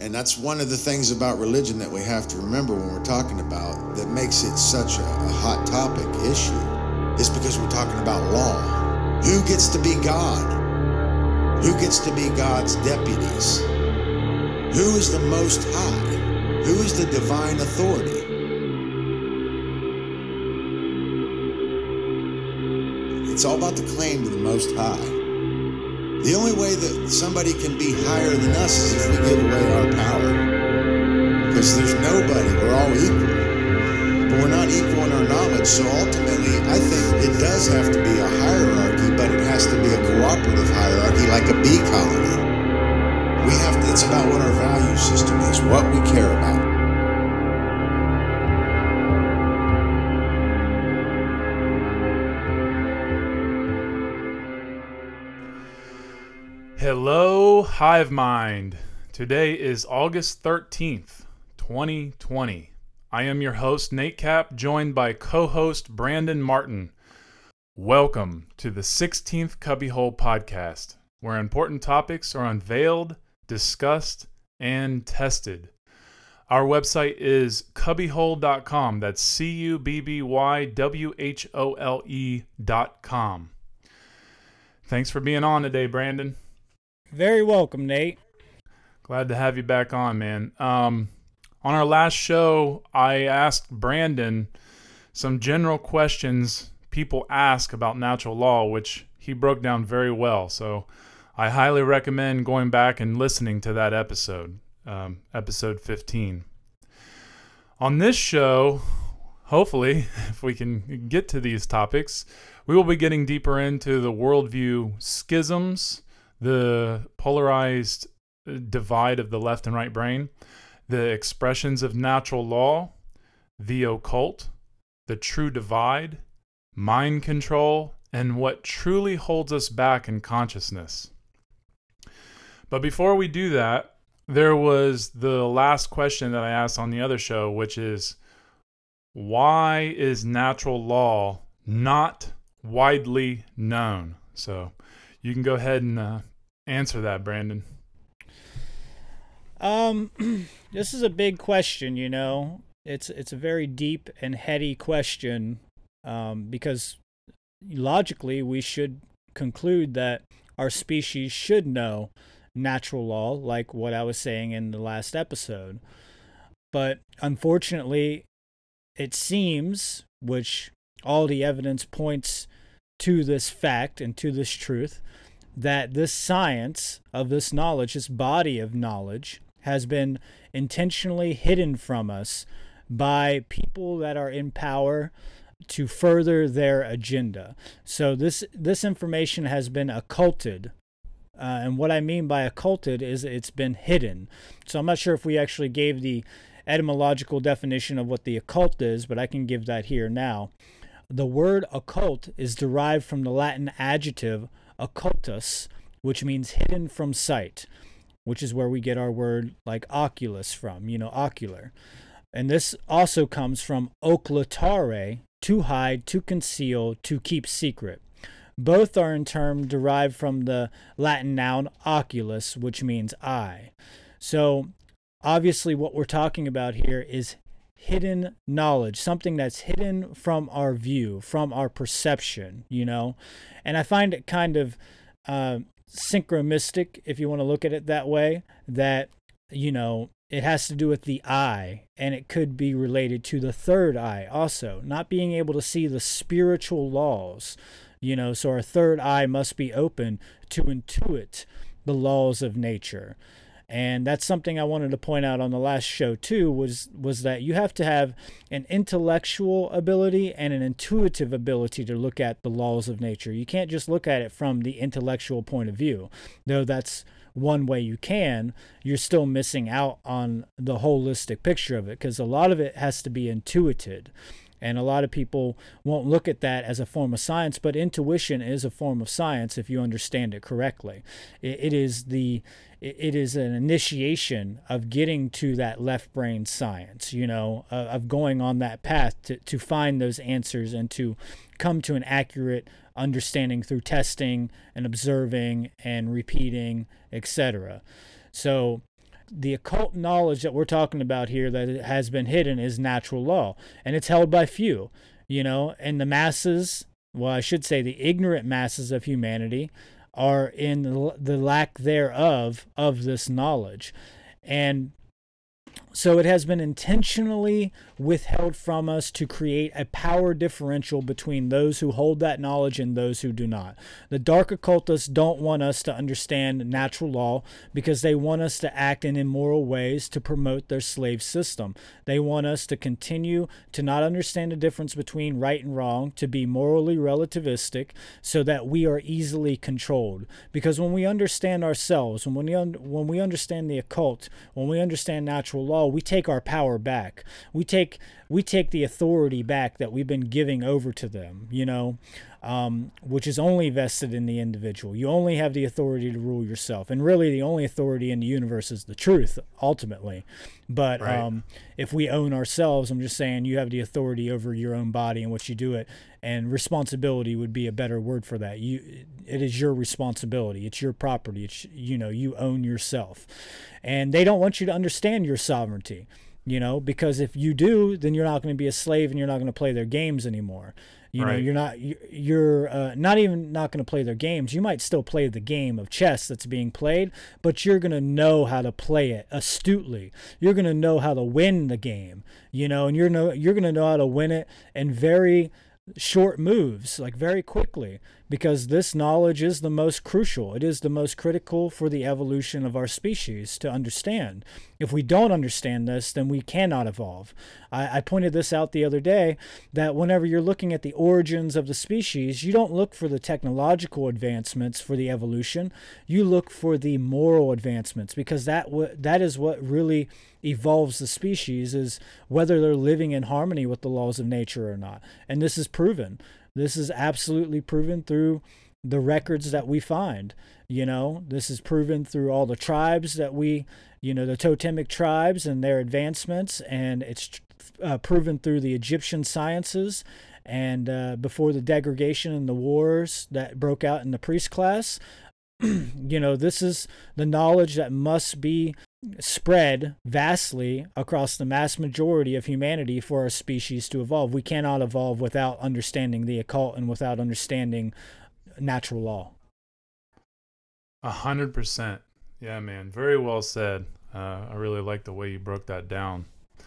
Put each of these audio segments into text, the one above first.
And that's one of the things about religion that we have to remember when we're talking about that makes it such a hot topic issue is because we're talking about law. Who gets to be God? Who gets to be God's deputies? Who is the Most High? Who is the divine authority? It's all about the claim to the Most High. The only way that somebody can be higher than us is if we give away our power. Because there's nobody, we're all equal. But we're not equal in our knowledge, so ultimately I think it does have to be a hierarchy, but it has to be a cooperative hierarchy like a bee colony. It's about what our value system is, what we care about. Hello, Hive Mind. Today is August 13th, 2020. I am your host, Nate Cap, joined by co-host Brandon Martin. Welcome to the 16th Cubbyhole Podcast, where important topics are unveiled, discussed, and tested. Our website is cubbyhole.com. That's CUBBYWHOLE.com. Thanks for being on today, Brandon. Very welcome, Nate. Glad to have you back on, man. On our last show, I asked Brandon some general questions people ask about natural law, which he broke down very well. So I highly recommend going back and listening to that episode, episode 15. On this show, hopefully, if we can get to these topics, we will be getting deeper into the worldview schisms, the polarized divide of the left and right brain, the expressions of natural law, the occult, the true divide, mind control, and what truly holds us back in consciousness. But before we do that, there was the last question that I asked on the other show, which is, why is natural law not widely known? So you can go ahead and answer that, Brandon. This is a big question, you know. It's a very deep and heady question, because logically we should conclude that our species should know natural law, like what I was saying in the last episode. But unfortunately, it seems, which all the evidence points to this fact and to this truth, that this science of this knowledge, this body of knowledge, has been intentionally hidden from us by people that are in power to further their agenda. So this information has been occulted. And what I mean by occulted is it's been hidden. So I'm not sure if we actually gave the etymological definition of what the occult is, but I can give that here now. The word occult is derived from the Latin adjective occultus, which means hidden from sight, which is where we get our word like oculus from, ocular. And this also comes from occultare, to hide, to conceal, to keep secret. Both are in turn derived from the Latin noun oculus, which means eye. So obviously what we're talking about here is hidden knowledge, something that's hidden from our view, from our perception, And I find it kind of synchronistic, if you want to look at it that way, that, it has to do with the eye, and it could be related to the third eye also, not being able to see the spiritual laws, so our third eye must be open to intuit the laws of nature. And that's something I wanted to point out on the last show too, was that you have to have an intellectual ability and an intuitive ability to look at the laws of nature. You can't just look at it from the intellectual point of view. Though that's one way you can, you're still missing out on the holistic picture of it, because a lot of it has to be intuited. And a lot of people won't look at that as a form of science, but intuition is a form of science if you understand it correctly. It is an initiation of getting to that left brain science, of going on that path to find those answers and to come to an accurate understanding through testing and observing and repeating, etc. So the occult knowledge that we're talking about here that has been hidden is natural law, and it's held by few, and the masses, well, I should say the ignorant masses of humanity are in the lack thereof of this knowledge. And so it has been intentionally withheld from us to create a power differential between those who hold that knowledge and those who do not. The dark occultists don't want us to understand natural law because they want us to act in immoral ways to promote their slave system. They want us to continue to not understand the difference between right and wrong, to be morally relativistic so that we are easily controlled. Because when we understand ourselves, when we understand the occult, when we understand natural law, we take our power back. We take the authority back that we've been giving over to them, which is only vested in the individual. You only have the authority to rule yourself. And really the only authority in the universe is the truth, ultimately. But right. If we own ourselves, I'm just saying you have the authority over your own body and what you do it. And responsibility would be a better word for that. It is your responsibility. It's your property. It's, you own yourself. And they don't want you to understand your sovereignty, because if you do, then you're not going to be a slave and you're not going to play their games anymore. Right. You're not even not going to play their games. You might still play the game of chess that's being played, but you're going to know how to play it astutely. You're going to know how to win the game, and you're going to know how to win it in very short moves, like very quickly, because this knowledge is the most crucial. It is the most critical for the evolution of our species to understand. If we don't understand this, then we cannot evolve. I pointed this out the other day, that whenever you're looking at the origins of the species, you don't look for the technological advancements for the evolution. You look for the moral advancements, because that is what really evolves the species, is whether they're living in harmony with the laws of nature or not. And this is proven. This is absolutely proven through the records that we find. This is proven through all the tribes that the totemic tribes and their advancements, and it's proven through the Egyptian sciences and before the degradation and the wars that broke out in the priest class. This is the knowledge that must be spread vastly across the mass majority of humanity for our species to evolve. We cannot evolve without understanding the occult and without understanding natural law. 100%. Yeah, man. Very well said. I really like the way you broke that down.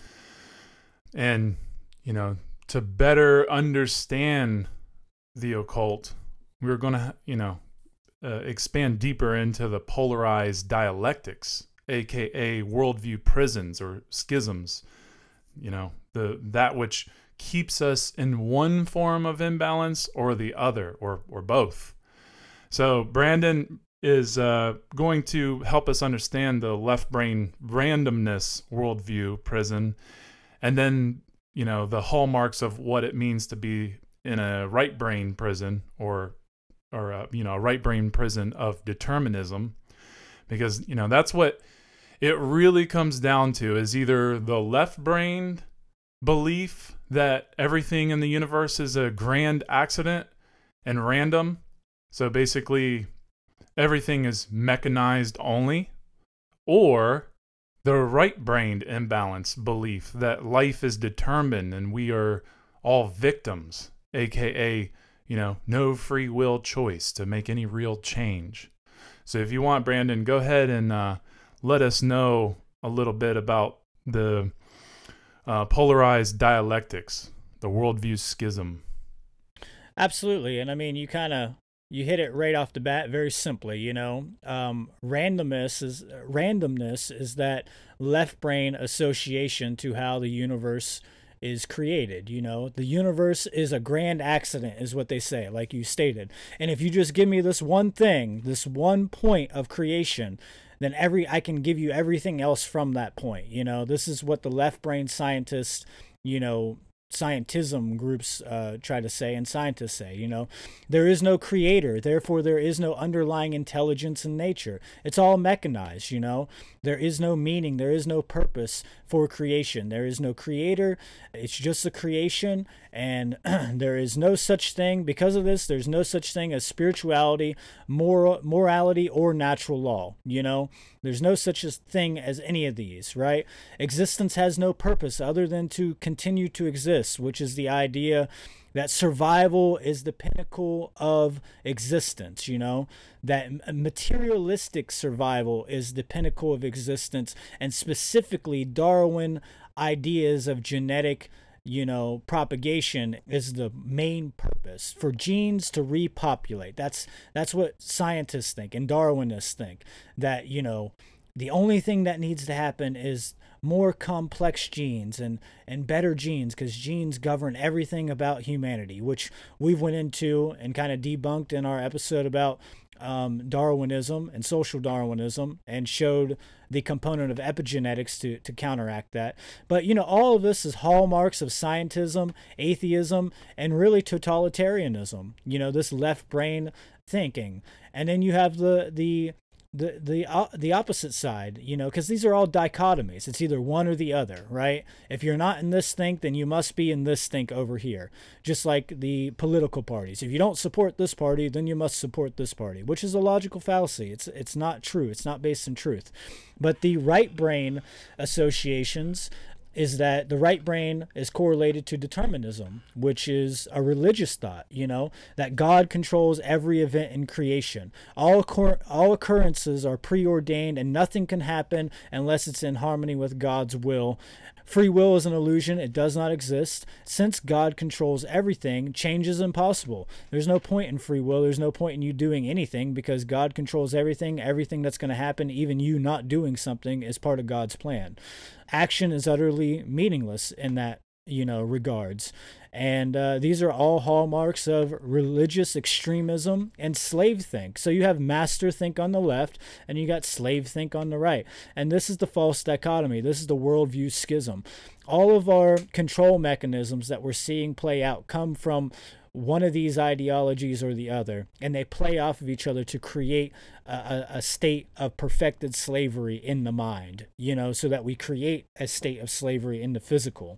And, to better understand the occult, we're going to, expand deeper into the polarized dialectics, aka worldview prisons or schisms, that which keeps us in one form of imbalance or the other, or both. So Brandon is going to help us understand the left brain randomness worldview prison, and then the hallmarks of what it means to be in a right brain prison, or a right brain prison of determinism, because that's what it really comes down to, is either the left-brained belief that everything in the universe is a grand accident and random. So basically, everything is mechanized only, or the right-brained imbalance belief that life is determined and we are all victims, aka, no free will choice to make any real change. So if you want, Brandon, go ahead and let us know a little bit about the polarized dialectics, the worldview schism. Absolutely. And I mean, you hit it right off the bat very simply. Randomness is that left brain association to how the universe is created. The universe is a grand accident, is what they say, like you stated. And if you just give me this one thing, this one point of creation, then I can give you everything else from that point. This is what the left brain scientists, scientism groups try to say, and scientists say, there is no creator, therefore there is no underlying intelligence in nature. It's all mechanized. There is no meaning, there is no purpose for creation. There is no creator, it's just a creation, and there is no such thing. Because of this, there's no such thing as spirituality, morality, or natural law. There's no such a thing as any of these, right? Existence has no purpose other than to continue to exist, which is the idea that survival is the pinnacle of existence, that materialistic survival is the pinnacle of existence, and specifically Darwin ideas of genetic propagation is the main purpose for genes to repopulate. That's what scientists think and Darwinists think, that the only thing that needs to happen is more complex genes and better genes, because genes govern everything about humanity, which we've went into and kind of debunked in our episode about Darwinism and social Darwinism, and showed the component of epigenetics to counteract that. But all of this is hallmarks of scientism, atheism, and really totalitarianism, this left brain thinking. And then you have the opposite side, because these are all dichotomies. It's either one or the other, right? If you're not in this think, then you must be in this think over here. Just like the political parties. If you don't support this party, then you must support this party, which is a logical fallacy. It's not true. It's not based in truth. But the right brain associations is that the right brain is correlated to determinism, which is a religious thought, that God controls every event in creation. All occurrences are preordained, and nothing can happen unless it's in harmony with God's will. Free will is an illusion. It does not exist. Since God controls everything, change is impossible. There's no point in free will. There's no point in you doing anything, because God controls everything. Everything that's going to happen, even you not doing something, is part of God's plan. Action is utterly meaningless in that, regards. And these are all hallmarks of religious extremism and slave think. So you have master think on the left, and you got slave think on the right. And this is the false dichotomy. This is the worldview schism. All of our control mechanisms that we're seeing play out come from one of these ideologies or the other, and they play off of each other to create a state of perfected slavery in the mind, so that we create a state of slavery in the physical.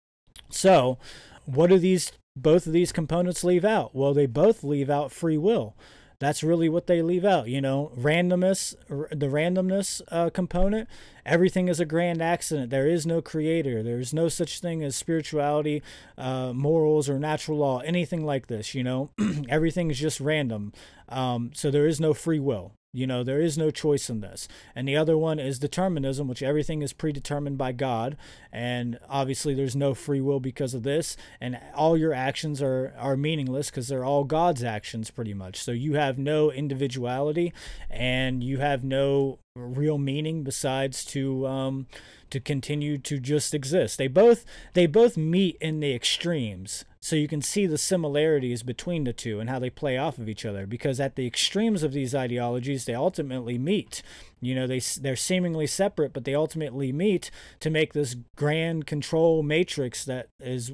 So what do both of these components leave out? Well, they both leave out free will. That's really what they leave out, randomness, the randomness component. Everything is a grand accident. There is no creator. There is no such thing as spirituality, morals, or natural law, anything like this, Everything is just random. So there is no free will. There is no choice in this. And the other one is determinism, which everything is predetermined by God. And obviously there's no free will because of this. And all your actions are meaningless because they're all God's actions pretty much. So you have no individuality, and you have no real meaning besides to continue to just exist. They both meet in the extremes. So you can see the similarities between the two and how they play off of each other, because at the extremes of these ideologies, they ultimately meet. They're seemingly separate, but they ultimately meet to make this grand control matrix that is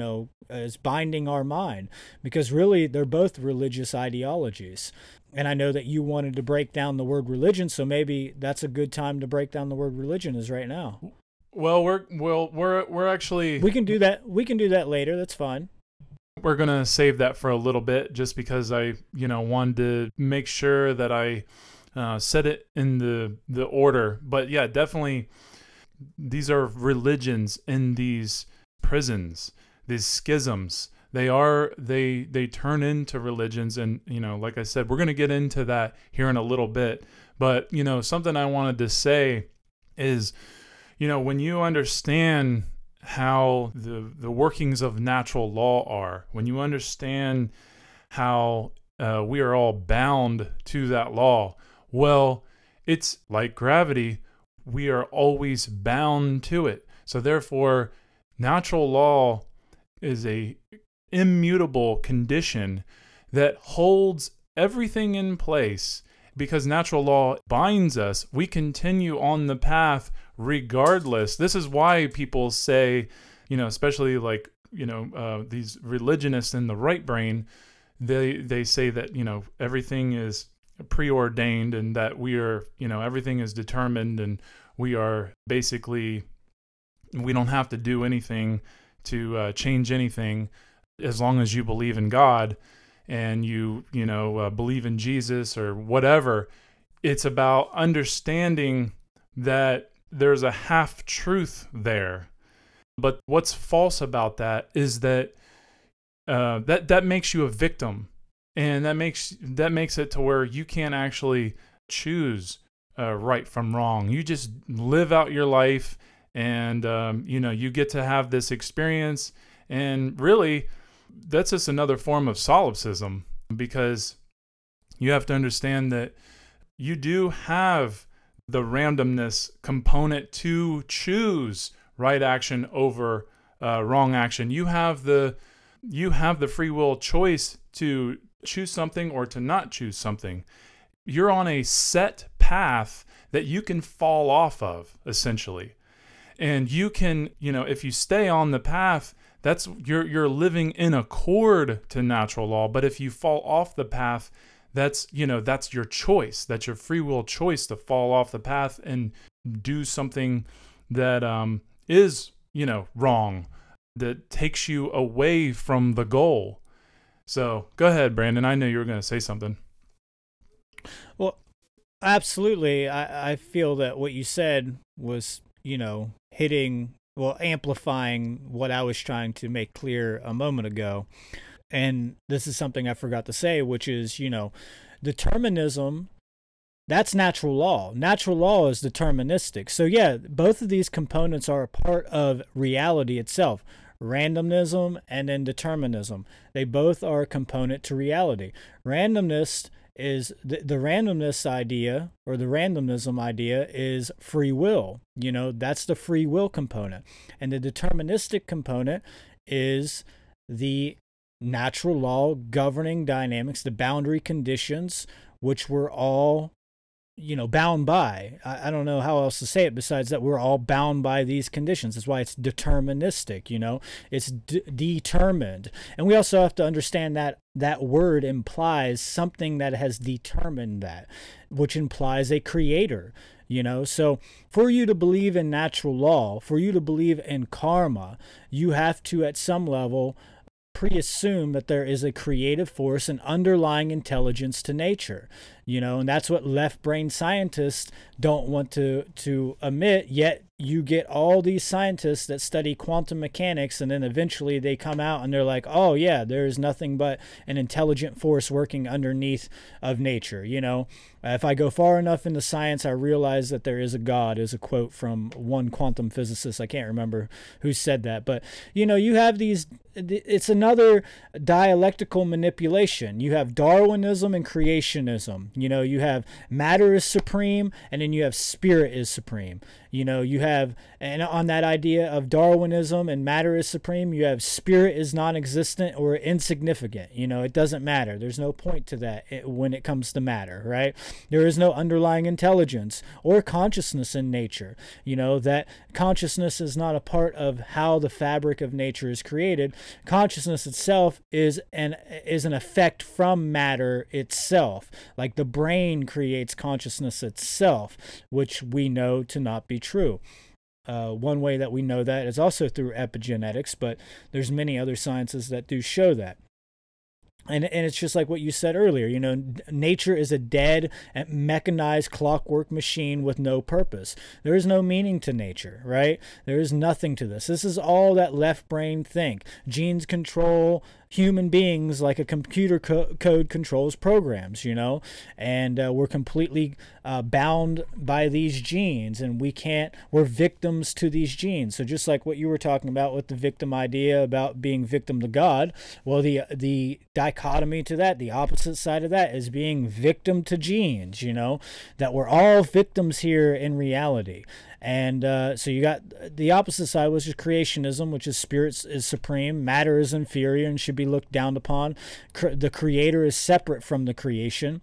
binding our mind, because really they're both religious ideologies. And I know that you wanted to break down the word religion, so maybe that's a good time to break down the word religion is right now. Well, we're actually, we can do that. We can do that later. That's fine. We're going to save that for a little bit, just because I, wanted to make sure that I said it in the order. But yeah, definitely these are religions in these prisons, these schisms. They turn into religions. And, like I said, we're going to get into that here in a little bit. But, something I wanted to say is, when you understand how the workings of natural law are, when you understand how we are all bound to that law, well, it's like gravity. We are always bound to it. So therefore, natural law is a immutable condition that holds everything in place. Because natural law binds us, we continue on the path regardless. This is why people say, especially like, these religionists in the right brain, they say that, everything is preordained and that we are, everything is determined, and we are basically, we don't have to do anything to change anything as long as you believe in God and you believe in Jesus or whatever. it's about understanding that there's a half truth there. But what's false about that is that that makes you a victim, and that makes it to where you can't actually choose right from wrong. You just live out your life, and you get to have this experience, and really, that's just another form of solipsism, because you have to understand that you do have the randomness component to choose right action over wrong action. You have the free will choice to choose something or to not choose something. You're on a set path that you can fall off of, essentially. And you can, if you stay on the path, that's you're living in accord to natural law. But if you fall off the path, that's your choice. That's your free will choice to fall off the path and do something that is, wrong, that takes you away from the goal. So go ahead, Brandon. I know you were going to say something. Well, absolutely. I feel that what you said was, amplifying what I was trying to make clear a moment ago. And this is something I forgot to say, which is, determinism, that's natural law. Natural law is deterministic. So yeah, both of these components are a part of reality itself. Randomnism and then determinism. They both are a component to reality. Randomness is the randomness idea, or the randomnism idea, is free will. That's the free will component. And the deterministic component is the natural law governing dynamics, the boundary conditions, which we're all bound by. I don't know how else to say it besides that we're all bound by these conditions. That's why it's deterministic, it's determined. And we also have to understand that that word implies something that has determined that, which implies a creator, So for you to believe in natural law, for you to believe in karma, you have to, at some level, pre-assume that there is a creative force, an underlying intelligence to nature, and that's what left brain scientists don't want to admit. Yet you get all these scientists that study quantum mechanics, and then eventually they come out and they're like, oh yeah, there's nothing but an intelligent force working underneath of nature. If I go far enough into science, I realize that there is a God, is a quote from one quantum physicist. I can't remember who said that, but you have these, it's another dialectical manipulation. You have Darwinism and creationism. You have matter is supreme, and then you have spirit is supreme. You have, and on that idea of Darwinism and matter is supreme, you have spirit is non-existent or insignificant. It doesn't matter. There's no point to that when it comes to matter, right? There is no underlying intelligence or consciousness in nature. That consciousness is not a part of how the fabric of nature is created. Consciousness itself is an effect from matter itself. Like the brain creates consciousness itself, which we know to not be true. One way that we know that is also through epigenetics, but there's many other sciences that do show that. And it's just like what you said earlier, nature is a dead, mechanized clockwork machine with no purpose. There is no meaning to nature, right? There is nothing to this. This is all that left brain think. Genes control human beings like a computer code controls programs, and we're completely bound by these genes, and we're victims to these genes. So just like what you were talking about with the victim idea about being victim to God, well, the dichotomy to that, the opposite side of that, is being victim to genes, that we're all victims here in reality. And so you got the opposite side, which is creationism, which is spirit is supreme, matter is inferior and should be looked down upon. The creator is separate from the creation.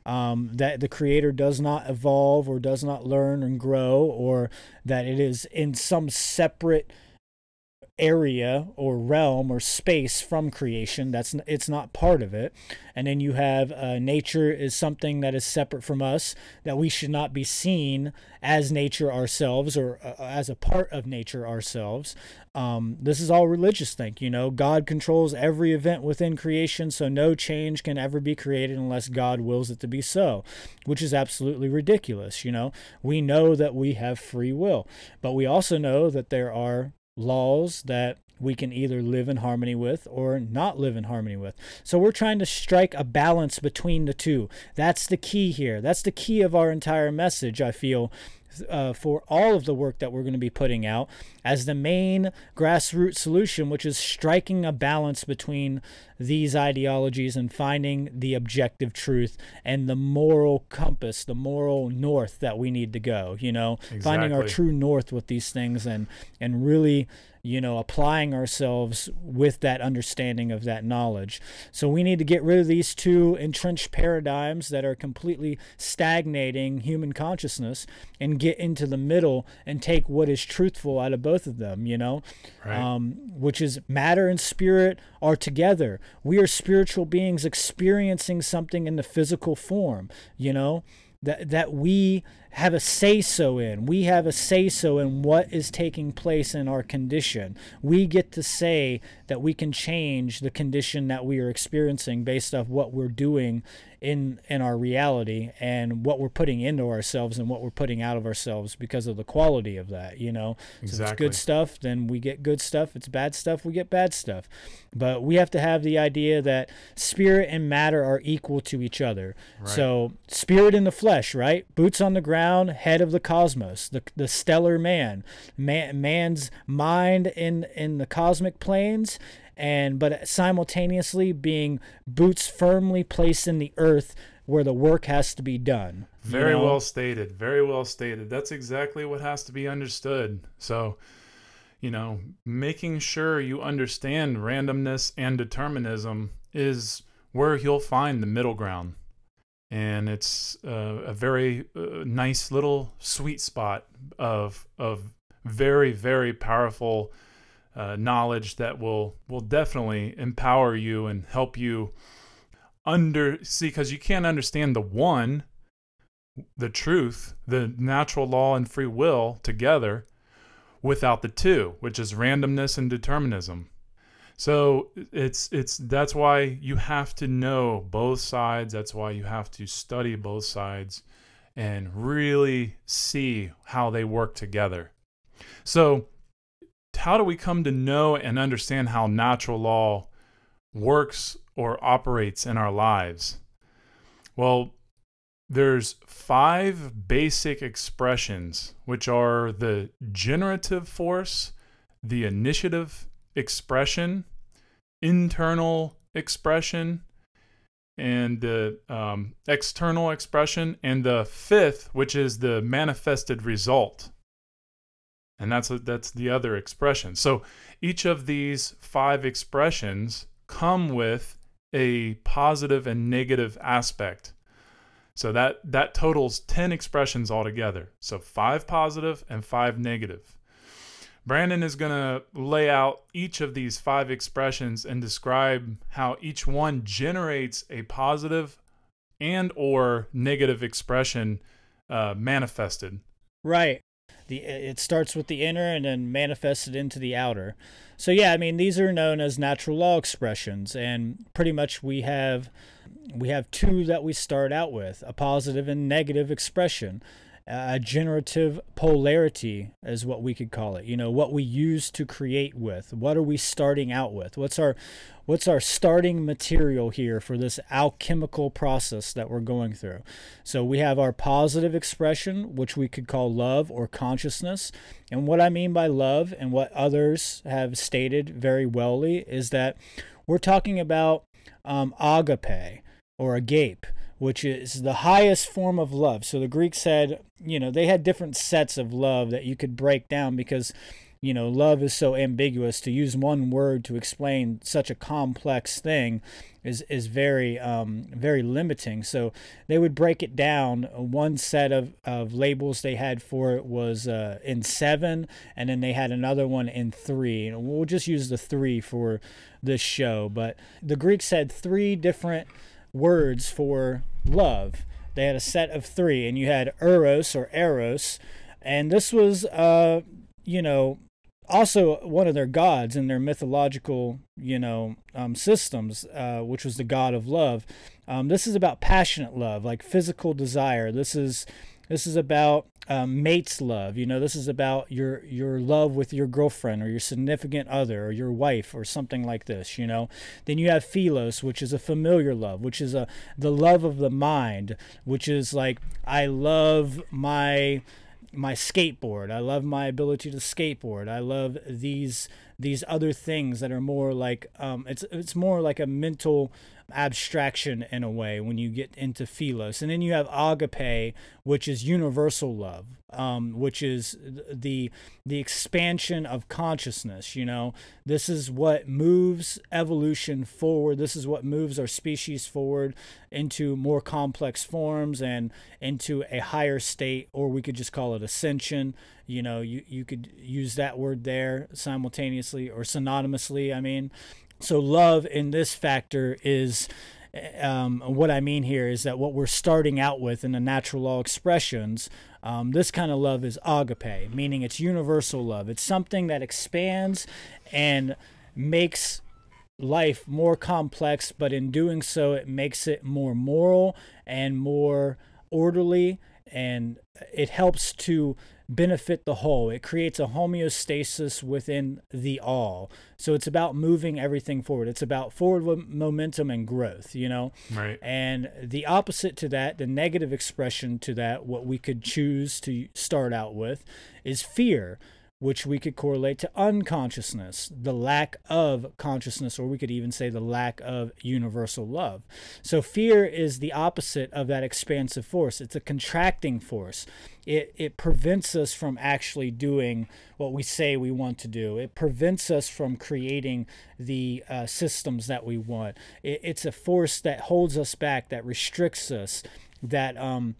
That the creator does not evolve or does not learn and grow, or that it is in some separate area or realm or space from creation. It's not part of it. And then you have nature is something that is separate from us, that we should not be seen as nature ourselves, or as a part of nature ourselves. This is all religious think. God controls every event within creation, so no change can ever be created unless God wills it to be so, which is absolutely ridiculous. We know that we have free will, but we also know that there are laws that we can either live in harmony with or not live in harmony with. So we're trying to strike a balance between the two. That's the key here. That's the key of our entire message, I feel, for all of the work that we're going to be putting out as the main grassroots solution, which is striking a balance between these ideologies and finding the objective truth and the moral compass, the moral north that we need to go, Exactly. Finding our true north with these things and really applying ourselves with that understanding of that knowledge. So we need to get rid of these two entrenched paradigms that are completely stagnating human consciousness and get into the middle and take what is truthful out of both of them, Right. Which is matter and spirit are together. We are spiritual beings experiencing something in the physical form, that we have a say-so in. We have a say-so in what is taking place in our condition. We get to say that we can change the condition that we are experiencing based off what we're doing in our reality and what we're putting into ourselves and what we're putting out of ourselves because of the quality of that, So if it's good stuff, then we get good stuff. If it's bad stuff, we get bad stuff. But we have to have the idea that spirit and matter are equal to each other. Right. So spirit in the flesh, right? Boots on the ground, head of the cosmos, the stellar man's mind in the cosmic planes, but simultaneously being boots firmly placed in the earth where the work has to be done. Very well stated. Very well stated. That's exactly what has to be understood. So, making sure you understand randomness and determinism is where you'll find the middle ground. And it's a very nice little sweet spot of very, very powerful knowledge that will definitely empower you and help you because you can't understand the truth, the natural law and free will together without the two, which is randomness and determinism. So that's why you have to know both sides. That's why you have to study both sides and really see how they work together. So how do we come to know and understand how natural law works or operates in our lives? Well, there's 5 basic expressions, which are the generative force, the initiative expression, internal expression, and the external expression, and the 5th, which is the manifested result. And that's the other expression. So each of these 5 expressions come with a positive and negative aspect. So that totals 10 expressions altogether. So 5 positive and 5 negative. Brandon is going to lay out each of these 5 expressions and describe how each one generates a positive and or negative expression manifested. Right. It starts with the inner and then manifested into the outer. So yeah, these are known as natural law expressions, and pretty much we have 2 that we start out with: a positive and negative expression. A generative polarity is what we could call it. What we use to create with. What are we starting out with? What's our starting material here for this alchemical process that we're going through? So we have our positive expression, which we could call love or consciousness. And what I mean by love, and what others have stated very wellly, is that we're talking about agape or agape, which is the highest form of love. So the Greeks had, they had different sets of love that you could break down, because love is so ambiguous. To use one word to explain such a complex thing is very very limiting. So they would break it down. One set of labels they had for it was in 7, and then they had another one in 3. And we'll just use the 3 for this show. But the Greeks had 3 different words for love. They had a set of 3, and you had eros or eros, and this was also one of their gods in their mythological, systems, which was the god of love. This is about passionate love, like physical desire. This is about mate's love. This is about your love with your girlfriend or your significant other or your wife or something like this. Then you have philos, which is a familiar love, which is the love of the mind, which is like, I love my skateboard. I love my ability to skateboard. I love these other things that are more like it's more like a mental abstraction in a way when you get into philos. And then you have agape, which is universal love, which is the expansion of consciousness. This is what moves evolution forward. This is what moves our species forward into more complex forms and into a higher state, or we could just call it ascension. You could use that word there simultaneously or synonymously, I mean. So love in this factor is, what I mean here is that what we're starting out with in the natural law expressions, this kind of love is agape, meaning it's universal love. It's something that expands and makes life more complex, but in doing so, it makes it more moral and more orderly, and it helps to benefit the whole. It creates a homeostasis within the all. So it's about moving everything forward. It's about forward momentum and growth, Right. And the opposite to that, the negative expression to that, what we could choose to start out with, is fear, which we could correlate to unconsciousness, the lack of consciousness, or we could even say the lack of universal love. So fear is the opposite of that expansive force. It's a contracting force. It prevents us from actually doing what we say we want to do. It prevents us from creating the systems that we want. It's a force that holds us back, that restricts us, that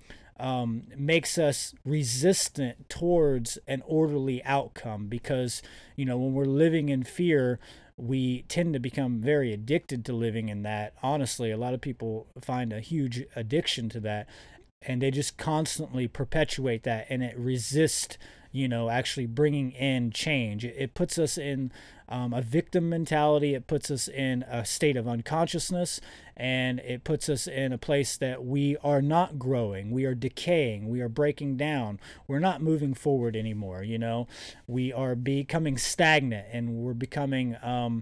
makes us resistant towards an orderly outcome, because when we're living in fear, we tend to become very addicted to living in that. Honestly, a lot of people find a huge addiction to that, and they just constantly perpetuate that, and it resists actually bringing in change. It puts us in a victim mentality. It puts us in a state of unconsciousness, and it puts us in a place that we are not growing. We are decaying. We are breaking down. We're not moving forward anymore. We are becoming stagnant, and we're becoming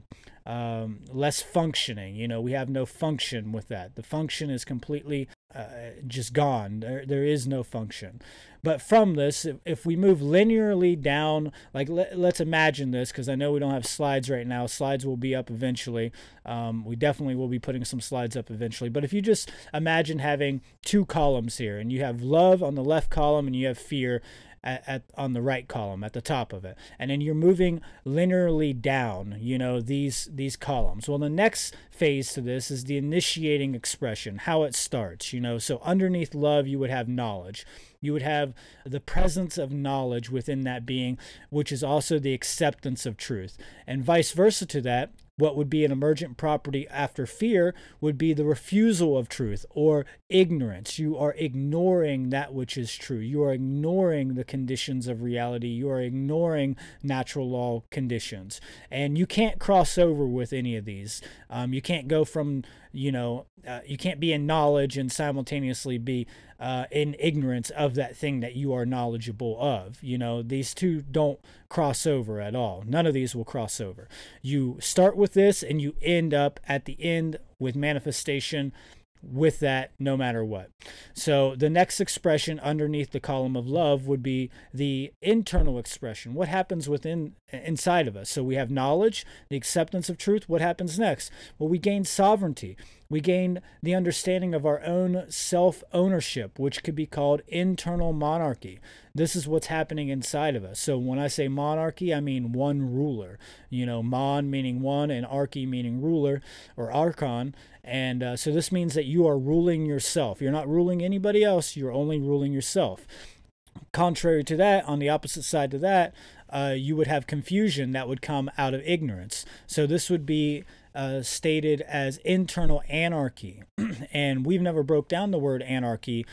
less functioning. We have no function with that. The function is completely just gone. There is no function. But from this, if we move linearly down, like let's imagine this, because I know we don't have slides right now. Slides will be up eventually. We definitely will be putting some slides up eventually. But if you just imagine having 2 columns here, and you have love on the left column and you have fear on the right column at the top of it, and then you're moving linearly down, these columns. Well, the next phase to this is the initiating expression, how it starts. So underneath love, you would have knowledge. You would have the presence of knowledge within that being, which is also the acceptance of truth. And vice versa to that, what would be an emergent property after fear would be the refusal of truth, or ignorance. You are ignoring that which is true. You are ignoring the conditions of reality. You are ignoring natural law conditions. And you can't cross over with any of these. You can't go from, you can't be in knowledge and simultaneously be in ignorance of that thing that you are knowledgeable of. These two don't cross over at all. None of these will cross over. You start with this and you end up at the end with manifestation with that, no matter what. So the next expression underneath the column of love would be the internal expression. What happens inside of us? So we have knowledge, the acceptance of truth. What happens next? Well, we gain sovereignty. We gain the understanding of our own self-ownership, which could be called internal monarchy. This is what's happening inside of us. So when I say monarchy, I mean one ruler. Mon meaning one and archy meaning ruler or archon. And so this means that you are ruling yourself. You're not ruling anybody else. You're only ruling yourself. Contrary to that, on the opposite side to that, you would have confusion that would come out of ignorance. So this would be stated as internal anarchy. And we've never broke down the word anarchy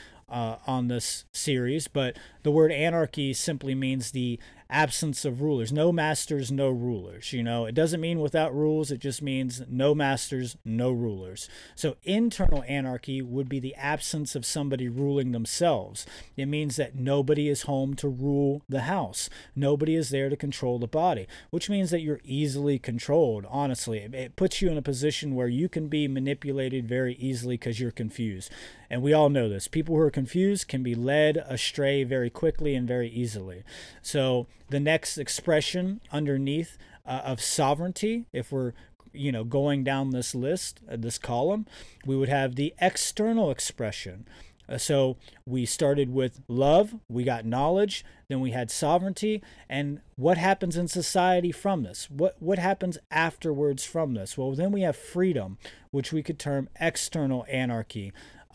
on this series, but the word anarchy simply means the absence of rulers. No masters, no rulers. It doesn't mean without rules. It just means no masters, no rulers. So internal anarchy would be the absence of somebody ruling themselves. It means that nobody is home to rule the house. Nobody is there to control the body, which means that you're easily controlled, honestly. It puts you in a position where you can be manipulated very easily because you're confused. And we all know this. People who are confused can be led astray very quickly and very easily. So the next expression underneath of sovereignty, if we're going down this list, this column, we would have the external expression. So we started with love, we got knowledge, then we had sovereignty, and what happens in society from this? What happens afterwards from this? Well, then we have freedom, which we could term external anarchy.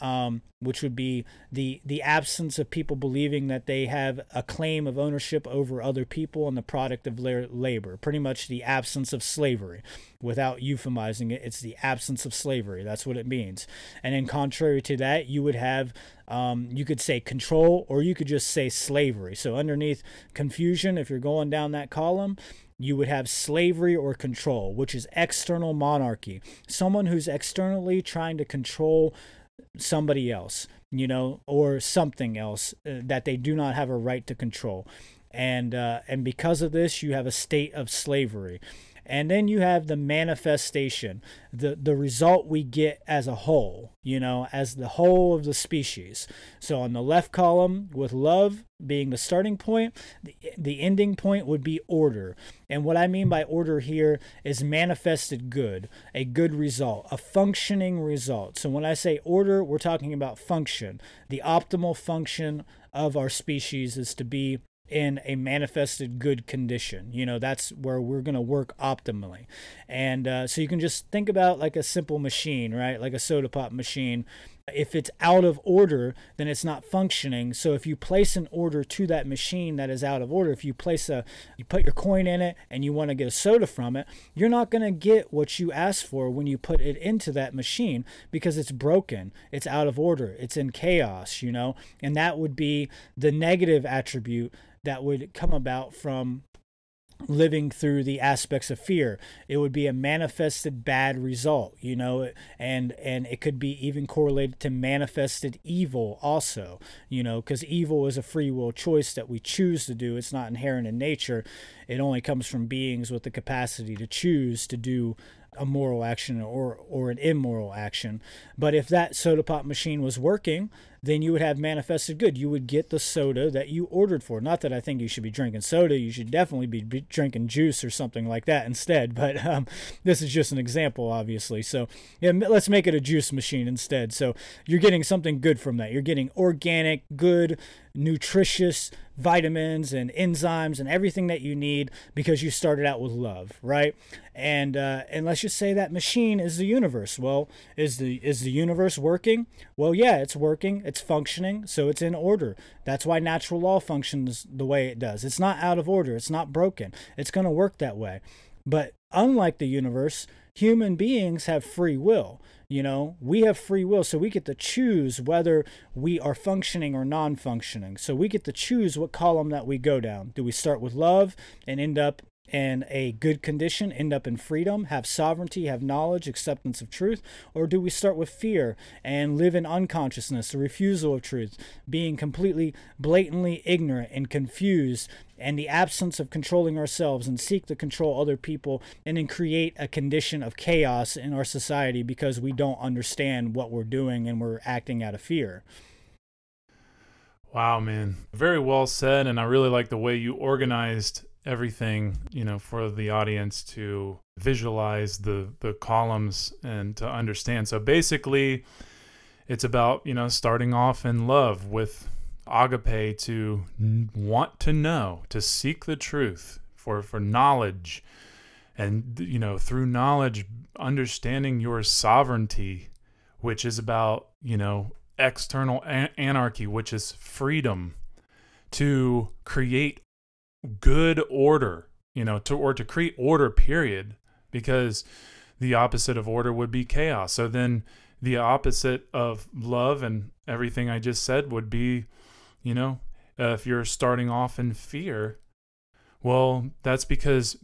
Which would be the absence of people believing that they have a claim of ownership over other people and the product of their labor. Pretty much the absence of slavery. Without euphemizing it, it's the absence of slavery. That's what it means. And then contrary to that, you would have, you could say control, or you could just say slavery. So underneath confusion, if you're going down that column, you would have slavery or control, which is external monarchy. Someone who's externally trying to control somebody else, or something else that they do not have a right to control. And because of this, you have a state of slavery. And then you have the manifestation, the result we get as a whole, as the whole of the species. So on the left column, with love being the starting point, the ending point would be order. And what I mean by order here is manifested good, a good result, a functioning result. So when I say order, we're talking about function. The optimal function of our species is to be in a manifested good condition. That's where we're going to work optimally. And so you can just think about like a simple machine, right? Like a soda pop machine. If it's out of order, then it's not functioning. So if you place an order to that machine that is out of order, if you put your coin in it and you want to get a soda from it, you're not going to get what you asked for when you put it into that machine because it's broken, it's out of order, it's in chaos, and that would be the negative attribute that would come about from living through the aspects of fear. It would be a manifested bad result, and it could be even correlated to manifested evil also, because evil is a free will choice that we choose to do. It's not inherent in nature. It only comes from beings with the capacity to choose to do a moral action or an immoral action. But if that soda pop machine was working, then you would have manifested good. You would get the soda that you ordered for. Not that I think you should be drinking soda. You should definitely be drinking juice or something like that instead. But this is just an example, obviously. So yeah, let's make it a juice machine instead. So you're getting something good from that. You're getting organic, good, nutritious vitamins and enzymes and everything that you need because you started out with love, right? And let's just say that machine is the universe. Well, is the universe working? Well, yeah, it's working. It's functioning, so it's in order. That's why natural law functions the way it does. It's not out of order. It's not broken. It's going to work that way. But unlike the universe, human beings have free will. We have free will, so we get to choose whether we are functioning or non-functioning. So we get to choose what column that we go down. Do we start with love and end up in a good condition, end up in freedom, have sovereignty, have knowledge, acceptance of truth? Or do we start with fear and live in unconsciousness, the refusal of truth, being completely blatantly ignorant and confused, and the absence of controlling ourselves, and seek to control other people, and then create a condition of chaos in our society because we don't understand what we're doing and we're acting out of fear? Wow, man. Very well said, and I really like the way you organized everything, for the audience to visualize the columns and to understand. So basically, it's about, starting off in love with agape, to want to know, to seek the truth for knowledge. And, through knowledge, understanding your sovereignty, which is about, external anarchy, which is freedom to create good order, to create order, period, because the opposite of order would be chaos. So then the opposite of love and everything I just said would be, if you're starting off in fear, well, that's because,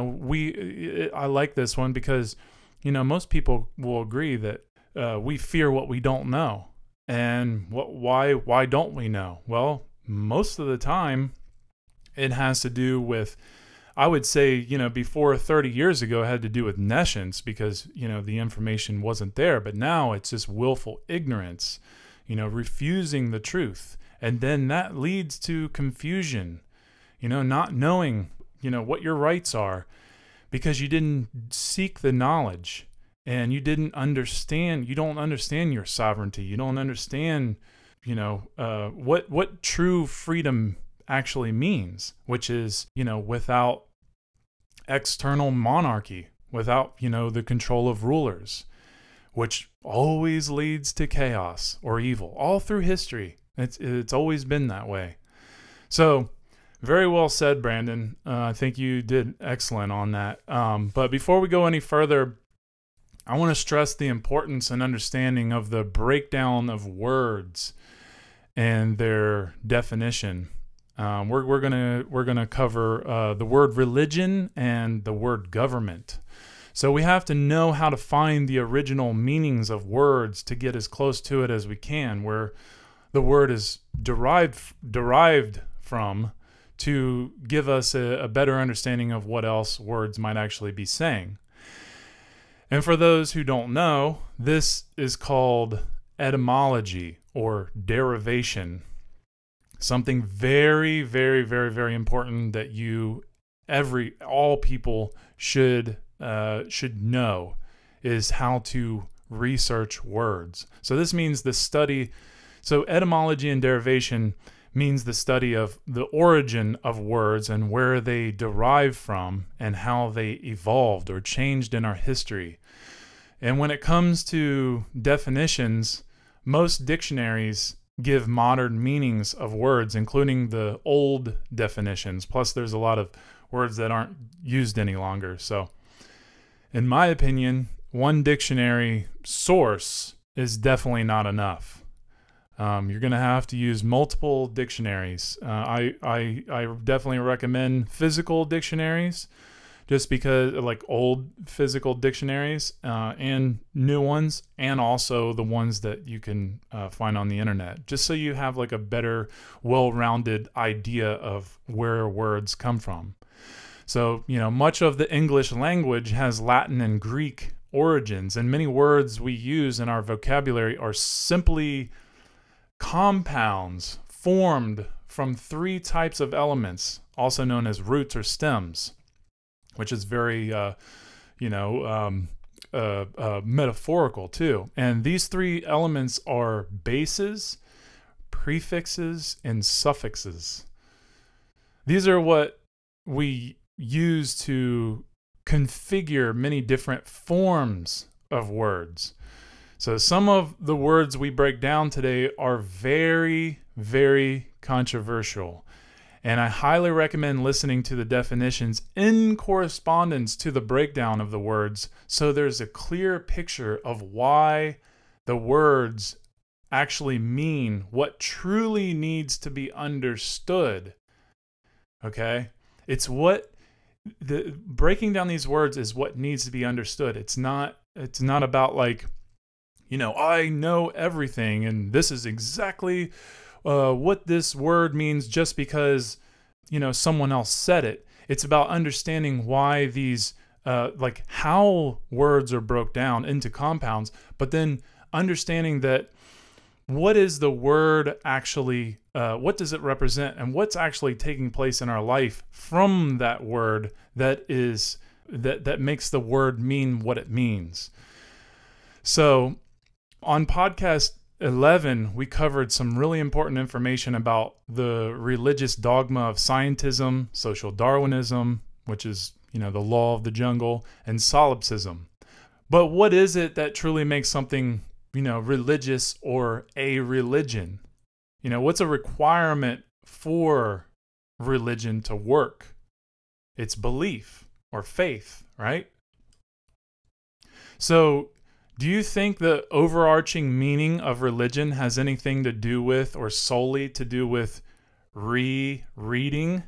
I like this one because, most people will agree that we fear what we don't know. And why don't we know? Well, most of the time it has to do with, I would say, before 30 years ago, it had to do with nescience because, the information wasn't there. But now it's just willful ignorance, refusing the truth. And then that leads to confusion, not knowing, what your rights are because you didn't seek the knowledge and you don't understand your sovereignty. You don't understand, what true freedom actually means, which is, without external monarchy, without, the control of rulers, which always leads to chaos or evil all through history. It's always been that way. So very well said, Brandon. I think you did excellent on that. But before we go any further, I want to stress the importance and understanding of the breakdown of words and their definition. We're gonna cover the word religion and the word government. So we have to know how to find the original meanings of words to get as close to it as we can, where the word is derived from, to give us a better understanding of what else words might actually be saying. And for those who don't know, this is called etymology or derivation. Something very, very, very, very important that all people should know is how to research words. So this means the study. So etymology and derivation means the study of the origin of words and where they derive from and how they evolved or changed in our history. And when it comes to definitions, most dictionaries give modern meanings of words, including the old definitions. Plus, there's a lot of words that aren't used any longer. So, in my opinion, one dictionary source is definitely not enough. You're going to have to use multiple dictionaries. I definitely recommend physical dictionaries, just because, like old physical dictionaries and new ones, and also the ones that you can find on the internet, just so you have like a better, well-rounded idea of where words come from. So, much of the English language has Latin and Greek origins, and many words we use in our vocabulary are simply compounds formed from three types of elements, also known as roots or stems, which is very, metaphorical too. And these three elements are bases, prefixes, and suffixes. These are what we use to configure many different forms of words. So some of the words we break down today are very, very controversial. And I highly recommend listening to the definitions in correspondence to the breakdown of the words, so there's a clear picture of why the words actually mean what truly needs to be understood. Okay? It's what the breaking down these words is what needs to be understood. It's not about like, I know everything and this is exactly what this word means just because, someone else said it. It's about understanding why these, like how words are broke down into compounds, but then understanding that what is the word actually, what does it represent, and what's actually taking place in our life from that word that is that makes the word mean what it means. So on podcast 11, we covered some really important information about the religious dogma of scientism, social Darwinism, which is, the law of the jungle, and solipsism. But what is it that truly makes something, religious or a religion? What's a requirement for religion to work? It's belief or faith, right? So, do you think the overarching meaning of religion has anything to do with, or solely to do with, rereading?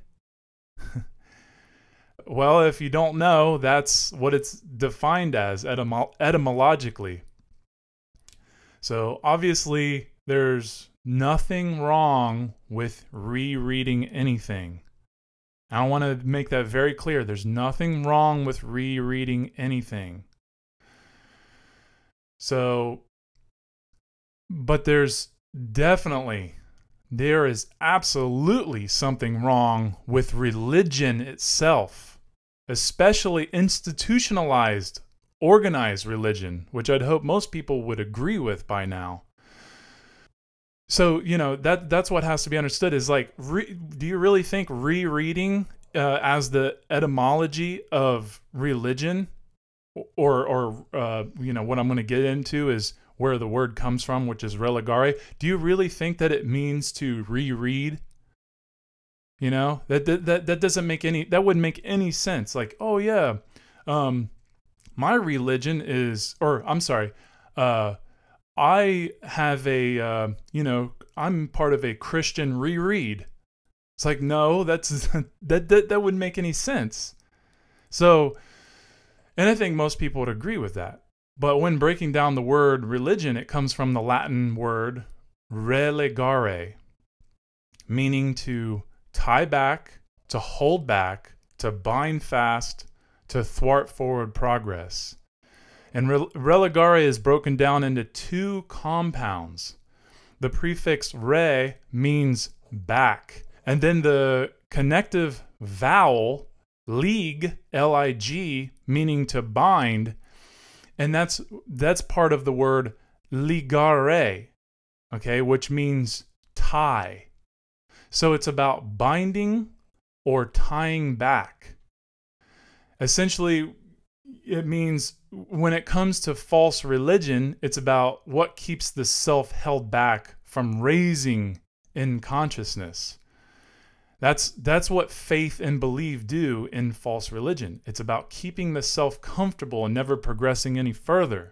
Well, if you don't know, that's what it's defined as etymologically. So obviously, there's nothing wrong with rereading anything. I want to make that very clear. There's nothing wrong with rereading anything. So, but there is absolutely something wrong with religion itself. Especially institutionalized, organized religion, which I'd hope most people would agree with by now. So, that's what has to be understood is like, do you really think rereading as the etymology of religion or what I'm going to get into is where the word comes from, which is religare. Do you really think that it means to reread? That doesn't make that wouldn't make any sense. Like, oh yeah, my religion is, I have I'm part of a Christian reread. It's like, no, that wouldn't make any sense. So, and I think most people would agree with that. But when breaking down the word religion, it comes from the Latin word religare, meaning to tie back, to hold back, to bind fast, to thwart forward progress. And religare is broken down into two compounds. The prefix re means back, and then the connective vowel lig, L-I-G, meaning to bind, and that's part of the word ligare, okay, which means tie. So it's about binding or tying back. Essentially, it means when it comes to false religion, it's about what keeps the self held back from raising in consciousness. That's what faith and belief do in false religion. It's about keeping the self comfortable and never progressing any further.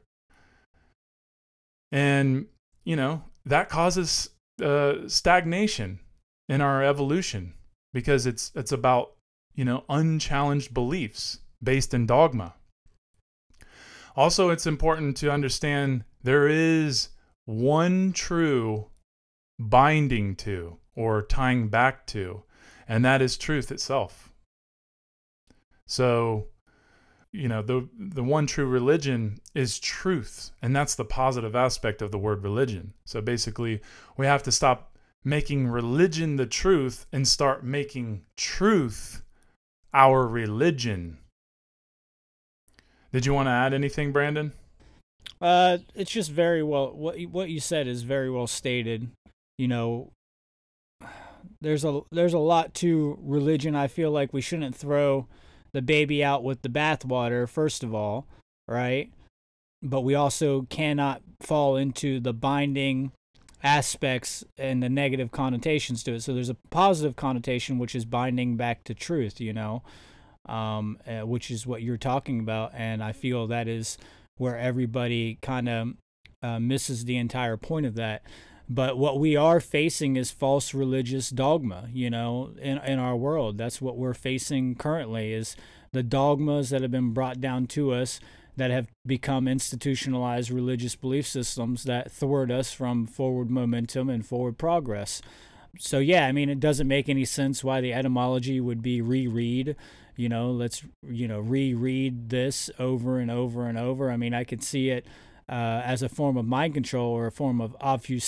And, that causes stagnation in our evolution because it's about, unchallenged beliefs based in dogma. Also, it's important to understand there is one true binding to or tying back to, and that is truth itself. So, the one true religion is truth, and that's the positive aspect of the word religion. So basically, we have to stop making religion the truth and start making truth our religion. Did you want to add anything, Brandon? It's just very well, what you said is very well stated. There's a lot to religion. I feel like we shouldn't throw the baby out with the bathwater, first of all, right? But we also cannot fall into the binding aspects and the negative connotations to it. So there's a positive connotation, which is binding back to truth, which is what you're talking about. And I feel that is where everybody kind of misses the entire point of that. But what we are facing is false religious dogma, in our world. That's what we're facing currently, is the dogmas that have been brought down to us that have become institutionalized religious belief systems that thwart us from forward momentum and forward progress. So, yeah, it doesn't make any sense why the etymology would be reread. Let's, reread this over and over and over. I could see it as a form of mind control or a form of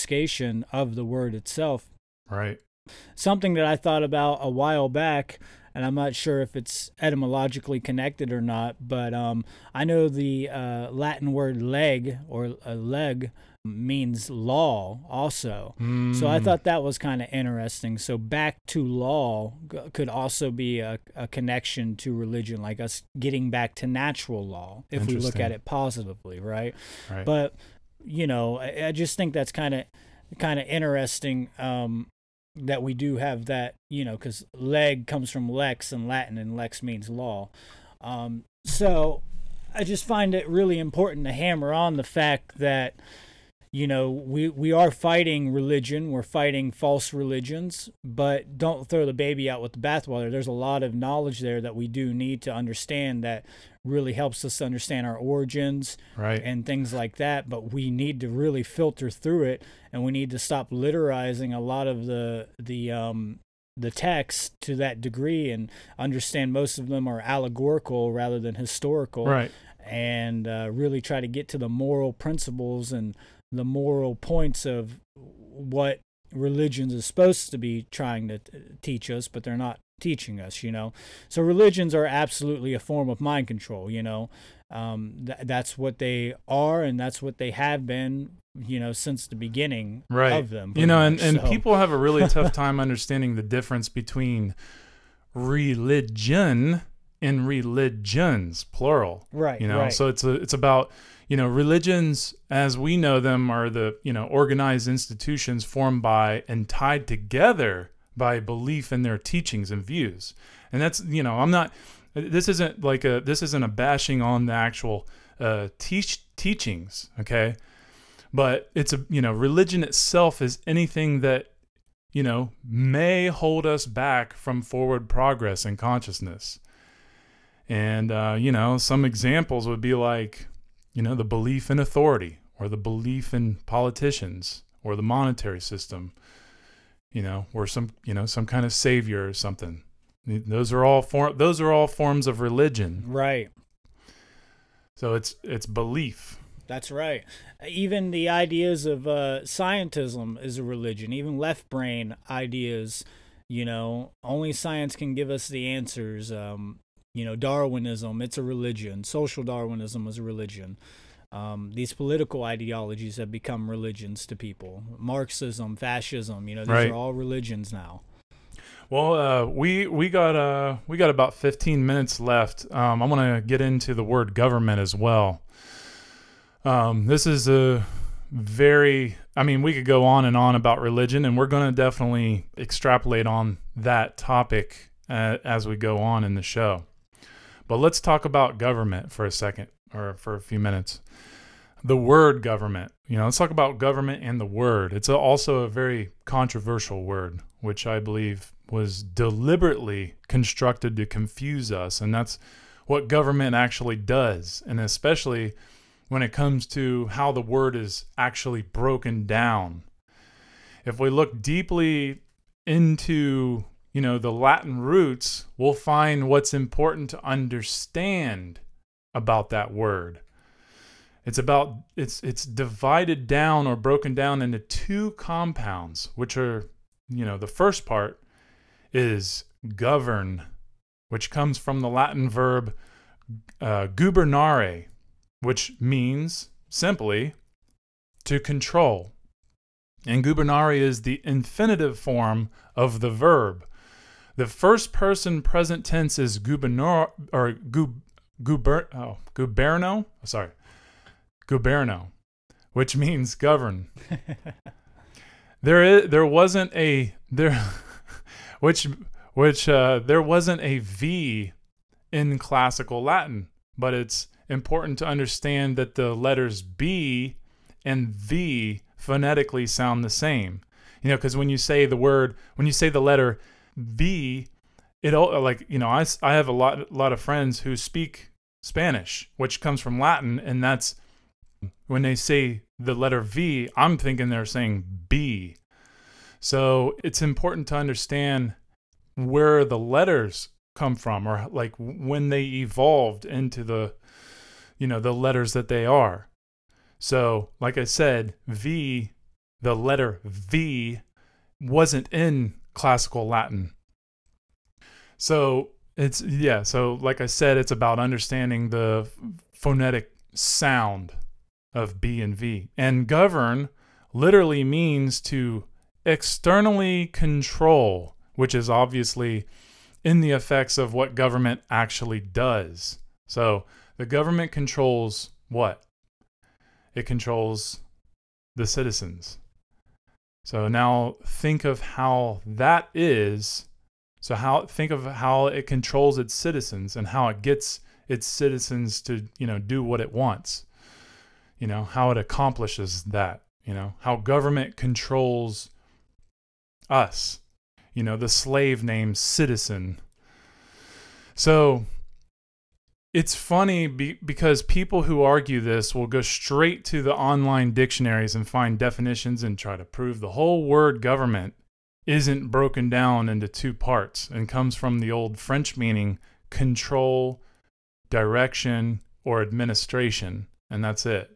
obfuscation of the word itself. Right. Something that I thought about a while back and I'm not sure if it's etymologically connected or not, but I know the Latin word leg or leg means law also. So I thought that was kind of interesting. So back to law could also be a connection to religion, like us getting back to natural law, if we look at it positively, right? But I just think that's kind of interesting, that we do have that, because leg comes from lex in Latin, and lex means law. So I just find it really important to hammer on the fact that, we are fighting religion. We're fighting false religions, but don't throw the baby out with the bathwater. There's a lot of knowledge there that we do need to understand that really helps us understand our origins, and things like that. But we need to really filter through it, and we need to stop literizing a lot of the text to that degree, and understand most of them are allegorical rather than historical, and really try to get to the moral principles and the moral points of what religions is supposed to be trying to teach us, but they're not teaching us, So religions are absolutely a form of mind control, that's what they are, and that's what they have been, since the beginning of them. And people have a really tough time understanding the difference between religion and religions, plural. So it's about, religions as we know them are the, organized institutions formed by and tied together by belief in their teachings and views. And that's, this isn't a bashing on the actual teachings, okay? But it's religion itself is anything that, may hold us back from forward progress in consciousness. And, some examples would be like, the belief in authority, or the belief in politicians, or the monetary system, or some kind of savior or something. Those are all forms of religion. Right. So it's belief. That's right. Even the ideas of scientism is a religion. Even left brain ideas, only science can give us the answers. Darwinism, it's a religion. Social Darwinism is a religion. These political ideologies have become religions to people. Marxism, fascism, these are all religions now. Well, we got about 15 minutes left. I'm going to get into the word government as well. This is we could go on and on about religion, and we're going to definitely extrapolate on that topic as we go on in the show. But let's talk about government for a second, or for a few minutes. The word government. Let's talk about government and the word. It's also a very controversial word, which I believe was deliberately constructed to confuse us. And that's what government actually does. And especially when it comes to how the word is actually broken down. If we look deeply into the Latin roots, we'll find what's important to understand about that word. It's divided down or broken down into two compounds, which are, the first part is govern, which comes from the Latin verb gubernare, which means simply to control. And gubernare is the infinitive form of the verb. The first person present tense is guberno, which means govern. There wasn't a V in classical Latin, but it's important to understand that the letters B and V phonetically sound the same. Because when you say the letter V, I have a lot of friends who speak Spanish, which comes from Latin, and that's when they say the letter V, I'm thinking they're saying B. So it's important to understand where the letters come from, or like when they evolved into the letters that they are. So, like I said, V, the letter V, wasn't in classical Latin. So so like I said, it's about understanding the phonetic sound of B and V. And govern literally means to externally control, which is obviously in the effects of what government actually does. So the government controls what? It controls the citizens. So now think of how that is. Think of how it controls its citizens and how it gets its citizens to, do what it wants. How it accomplishes that, how government controls us, the slave named citizen. So it's funny because people who argue this will go straight to the online dictionaries and find definitions and try to prove the whole word government isn't broken down into two parts and comes from the old French meaning control, direction, or administration, and that's it.